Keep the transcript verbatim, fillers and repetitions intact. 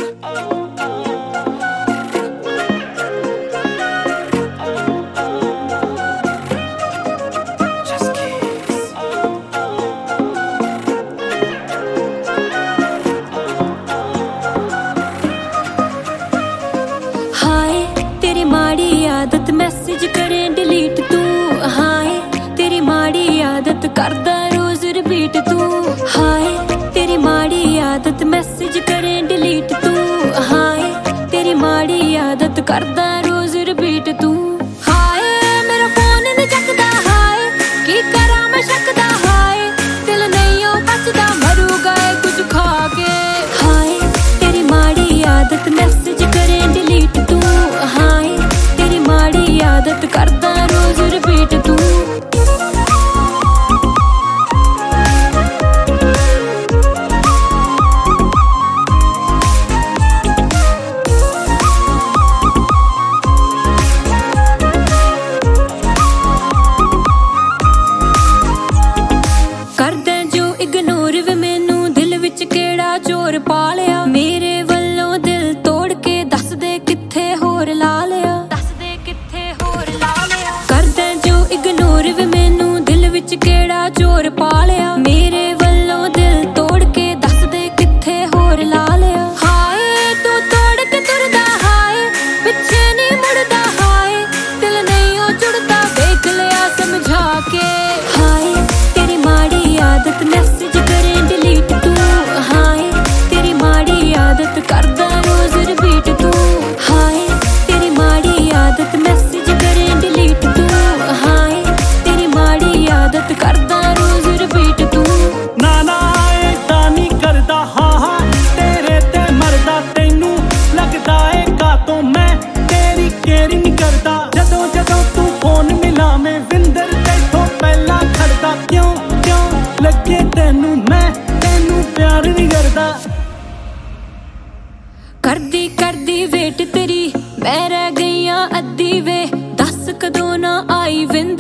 आदत मैसेज करे डिलीट तू हाय तेरी माड़ी आदत करदा रोज रिपीट तू हाय तेरी माड़ी आदत मैसेज करे डिलीट तू हाय तेरी माड़ी आदत करदा रोज रिपीट तू हाय मेरा फोन नहीं चकदा हाय की करा मैं शकदा हाय दिल नहीं ओ बचदा मरूगा कुछ खा के हाय तेरी माड़ी आदत मैसेज करे डिलीट तू हाय तेरी माड़ी आदत करदा रोज रिपीट तू करदा जो इग्नोर वे मैनू दिल विच केड़ा चोर पा लिया मेरे वल्लों दिल तोड़ के दस दे किथे होर ला लिया इग्नोर वे मैनू दिल विच केड़ा चोर पा लिया मेरे वल्लों दिल तोड़ के दस दे किथे होर ला लिया हाय तू तोड़ के तुरदा हाय पिछे नहीं मुड़दा हाय दिल नहीं ओ जुड़दा देख लिया समझा के हाय तेरी माड़ी आदत मैसेज करे डिलीट तू हाय तेरी माड़ी आदत करदा रोज रिपीट तू हाय तेरी माड़ी आदत मैसेज करे डिलीट तू हाय आदत करदा रोज रिपीट तू ना ना ऐदा नहीं करदा हाँ हाँ तेरे ते मरदा तैनू लगदा है कातों मैं तेरी केयर नहीं करदा जदों जदों तू फोन मिला मैं विंदर तैथों पहला खड़दा क्यों क्यों लगे तैनू मैं तैनू प्यार नहीं करदा करदी करदी वेट तेरी मैं रह गई अद्धी वे दस कदों ना आई विंदर